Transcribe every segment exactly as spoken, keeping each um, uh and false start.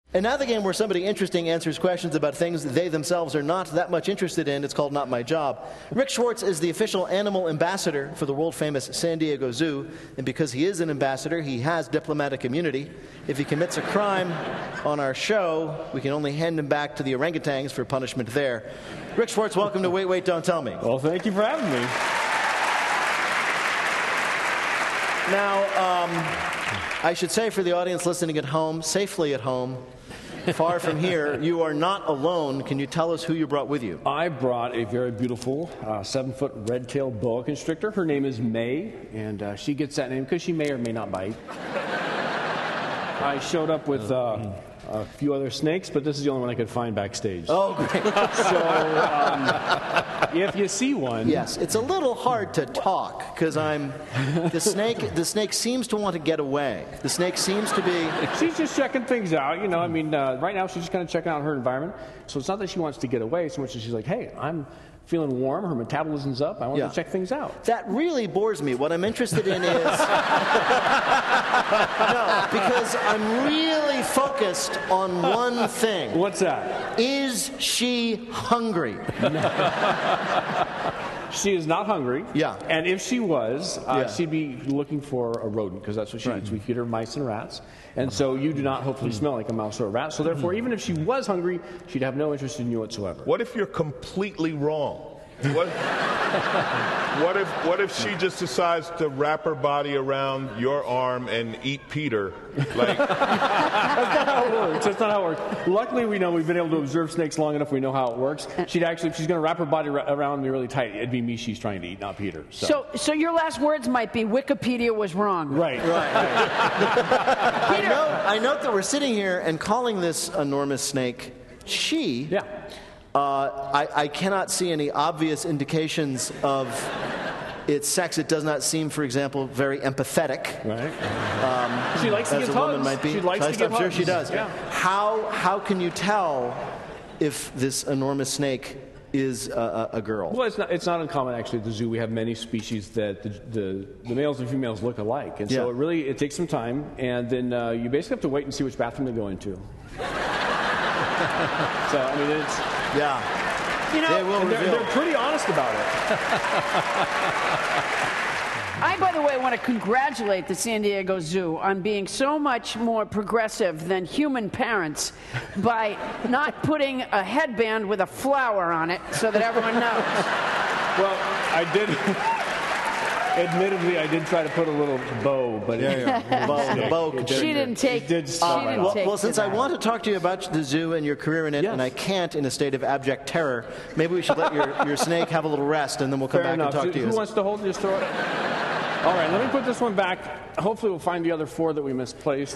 And now the game where somebody interesting answers questions about things that they themselves are not that much interested in. It's called Not My Job. Rick Schwartz is the official animal ambassador for the world-famous San Diego Zoo. And because he is an ambassador, he has diplomatic immunity. If he commits a crime on our show, we can only hand him back to the orangutans for punishment there. Rick Schwartz, welcome to Wait, Wait, Don't Tell Me. Well, thank you for having me. Now, um, I should say for the audience listening at home, safely at home, far from here, you are not alone. Can you tell us who you brought with you? I brought a very beautiful uh, seven-foot red-tailed boa constrictor. Her name is May, and uh, she gets that name because she may or may not bite. I showed up with uh, a few other snakes, but this is the only one I could find backstage. Oh, great. So um, if you see one... Yes, it's a little hard to talk because I'm... The snake, the snake seems to want to get away. The snake seems to be... She's just checking things out, you know. I mean, uh, right now she's just kind of checking out her environment. So it's not that she wants to get away so much as she's like, hey, I'm feeling warm, her metabolism's up, I want Yeah. to check things out. That really bores me. What I'm interested in is... No, because I'm really focused on one thing. What's that? Is she hungry? She is not hungry. Yeah. And if she was, uh, Yeah. she'd be looking for a rodent, because that's what she Right. eats. We feed her mice and rats. And so you do not hopefully smell like a mouse or a rat. So therefore, even if she was hungry, she'd have no interest in you whatsoever. What if you're completely wrong? What, what if what if she just decides to wrap her body around your arm and eat Peter? Like That's not how it works. That's not how it works. Luckily, we know we've been able to observe snakes long enough. We know how it works. She'd actually, if she's going to wrap her body ra- around me really tight, it'd be me she's trying to eat, not Peter. So, So, so your last words might be Wikipedia was wrong. right. Right, right. I, note, I note that we're sitting here and calling this enormous snake she. Yeah. Uh, I, I cannot see any obvious indications of its sex. It does not seem, for example, very empathetic. Right. Um, She likes to as get a woman hugs. might be. She likes to I'm get sure hugs. she does. Yeah. How how can you tell if this enormous snake is a, a, a girl? Well, it's not, it's not uncommon, actually, at the zoo. We have many species that the, the, the males and females look alike. And so Yeah. it really it takes some time, and then uh, you basically have to wait and see which bathroom they go into. So, I mean, it's... Yeah. You know, They will And they're, reveal. they're pretty honest about it. I, by the way, want to congratulate the San Diego Zoo on being so much more progressive than human parents by not putting a headband with a flower on it so that everyone knows. Well, I did... Admittedly, I did try to put a little bow, but it, The bow, the bow. It She didn't take. It did she stop. didn't Well, take well, to since I that. want to talk to you about the zoo and your career in it, Yes. and I can't in a state of abject terror, maybe we should let your, your snake have a little rest, and then we'll come Fair back enough. and talk Who to you. who wants to hold it? Just throw it. All right, let me put this one back. Hopefully, we'll find the other four that we misplaced.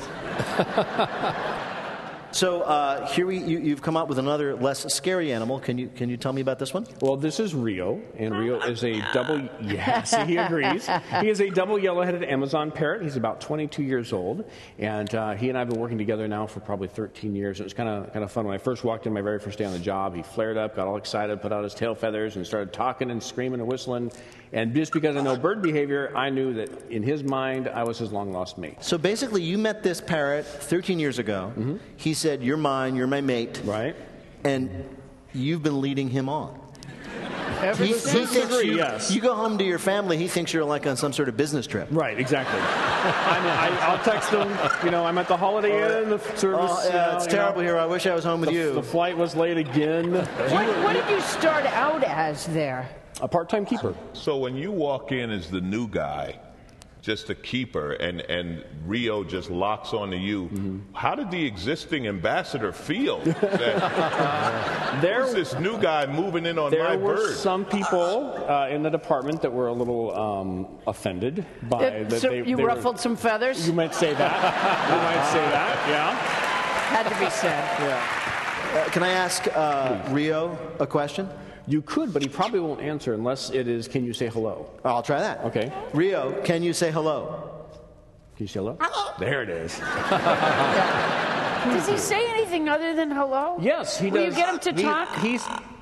So uh, here we, you, you've come out with another less scary animal. Can you can you tell me about this one? Well, this is Rio, and Rio is a double. Yes, he agrees. He is a double yellow-headed Amazon parrot. He's about twenty-two years old, and uh, he and I have been working together now for probably thirteen years. It was kind of kind of fun when I first walked in my very first day on the job. He flared up, got all excited, put out his tail feathers, and started talking and screaming and whistling. And just because I know bird behavior, I knew that in his mind, I was his long-lost mate. So basically, you met this parrot thirteen years ago. Mm-hmm. He said, "You're mine. You're my mate," Right? and you've been leading him on. Ever He, he since- thinks degree, you, yes. you go home to your family. He thinks you're like on some sort of business trip. Right, exactly. I mean, I, I'll text him, you know, I'm at the Holiday Inn, the service. Oh, you yeah, know, it's you know, terrible here. I wish I was home with the, you. the flight was late again. What, what did you start out as there? A part-time keeper. so when you walk in as the new guy, just a keeper, and, and Rio just locks onto you, Mm-hmm. how did the existing ambassador feel? That, There, who's this new guy moving in on there my were bird? some people uh, in the department that were a little um, offended by Uh, that. so they, you they were- ruffled some feathers? you might say that. You might say that. Yeah. Had to be said. Uh, can I ask uh, Rio a question? You could, but he probably won't answer unless it is. Can you say hello? I'll try that. Okay. Rio, can you say hello? Can you say hello? There it is. Does he say anything other than hello? Yes, he Will does. you get him to He- talk? He's.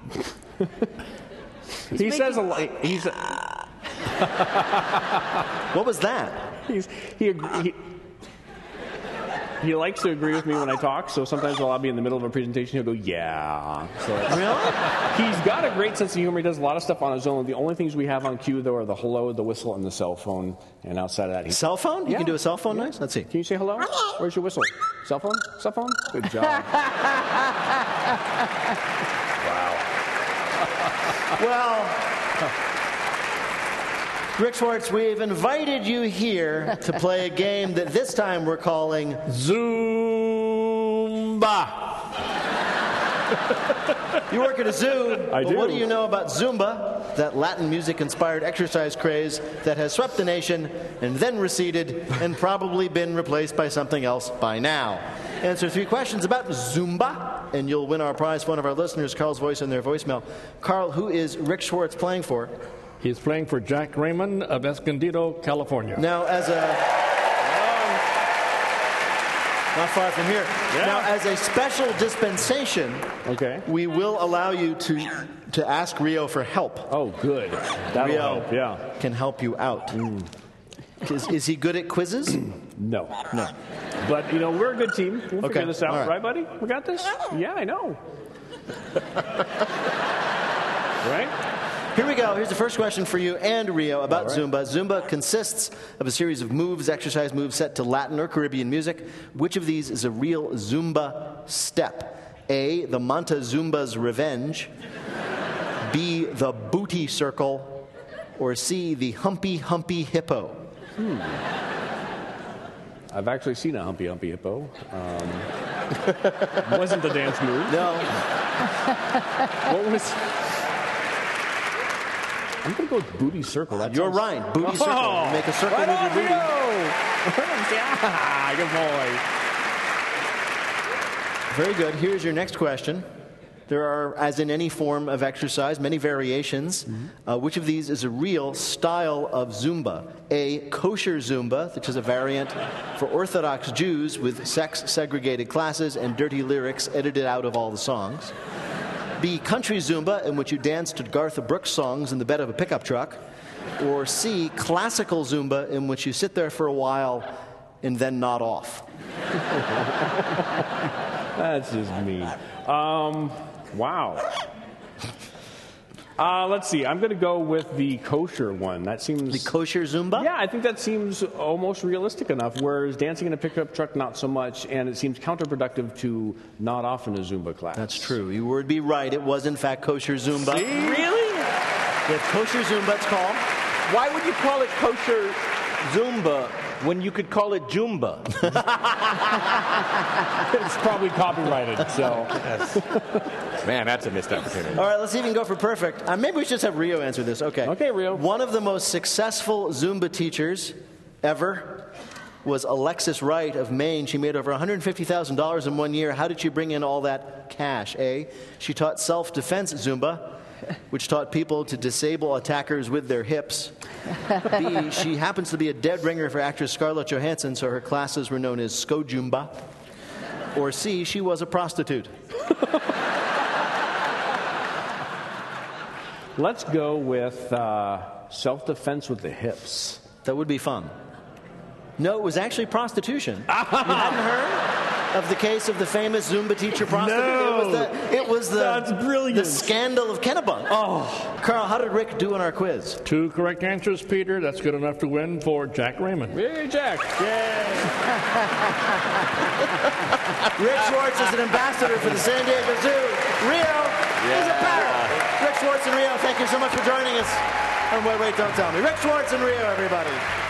he says a lot. He's. What was that? He's. He. agree- he he likes to agree with me when I talk, so sometimes while I'll be in the middle of a presentation, he'll go, yeah. So it's, Really? he's got a great sense of humor. He does a lot of stuff on his own. The only things we have on cue, though, are the hello, the whistle, and the cell phone. And outside of that, he's... Cell phone? You Yeah. can do a cell phone nice? Let's see. Can you say hello? Where's your whistle? Cell phone? Cell phone? Good job. Well, Rick Schwartz, we've invited you here to play a game that this time we're calling Zumba. You work at a zoo. I but do. What do you know about Zumba, that Latin music-inspired exercise craze that has swept the nation and then receded and probably been replaced by something else by now? Answer three questions about Zumba, and you'll win our prize for one of our listeners, Carl's voice in their voicemail. Carl, who is Rick Schwartz playing for? He's playing for Jack Raymond of Escondido, California. Now, as a... Not far from here. Now, as a special dispensation, Okay. we will allow you to to ask Rio for help. Oh, good. That'll Rio help, yeah. can help you out. Is, is he good at quizzes? No. No. But, you know, we're a good team. We'll Okay, figure this out. all right. Right, buddy? We got this? Yeah, I know. Right? Here we go. Here's the first question for you and Rio about All right. Zumba. Zumba consists of a series of moves, exercise moves set to Latin or Caribbean music. Which of these is a real Zumba step? A, the Montezumba's Revenge. B, the Booty Circle. Or C, the Humpy Humpy Hippo. I've actually seen a Humpy Humpy Hippo. Um, wasn't the dance move. No. What was... I'm going to go with Booty Circle. That You're sounds- right. Booty Circle. Oh, You make a circle right with your on, booty. Rio. Yeah, good boy. Very good. Here's your next question. There are, as in any form of exercise, many variations. Uh, which of these is a real style of Zumba? A, kosher Zumba, which is a variant for Orthodox Jews with sex-segregated classes and dirty lyrics edited out of all the songs. B, country Zumba, in which you dance to Garth Brooks songs in the bed of a pickup truck. Or C, classical Zumba, in which you sit there for a while and then nod off. That's just me. Um, wow. Uh, let's see. I'm going to go with the kosher one. That seems... The kosher Zumba? Yeah, I think that seems almost realistic enough, whereas dancing in a pickup truck, not so much, and it seems counterproductive to nod off in a Zumba class. That's true. You would be right. It was, in fact, kosher Zumba. Really? It's kosher Zumba, it's called. Why would you call it kosher Zumba when you could call it Jumba? It's probably copyrighted, so... Man, that's a missed opportunity. All right, let's even go for perfect. Uh, maybe we should just have Rio answer this. Okay. Okay, Rio. One of the most successful Zumba teachers ever was Alexis Wright of Maine. She made over one hundred fifty thousand dollars in one year. How did she bring in all that cash? A, she taught self-defense Zumba, which taught people to disable attackers with their hips. B, she happens to be a dead ringer for actress Scarlett Johansson, so her classes were known as Skojumba. Or C, she was a prostitute. Let's go with uh, self-defense with the hips. That would be fun. No, it was actually prostitution. You hadn't heard of the case of the famous Zumba teacher prostitute? No. It was the, it was the, That's brilliant. the scandal of Kennebunk. Oh. Carl, how did Rick do on our quiz? Two correct answers, Peter. That's good enough to win for Jack Raymond. Hey, Jack. Yay. Rick Schwartz is an ambassador for the San Diego Zoo. Rio is a parrot. Rick Schwartz and Rio, thank you so much for joining us. Oh, wait, wait, don't tell me. Rick Schwartz and Rio, everybody.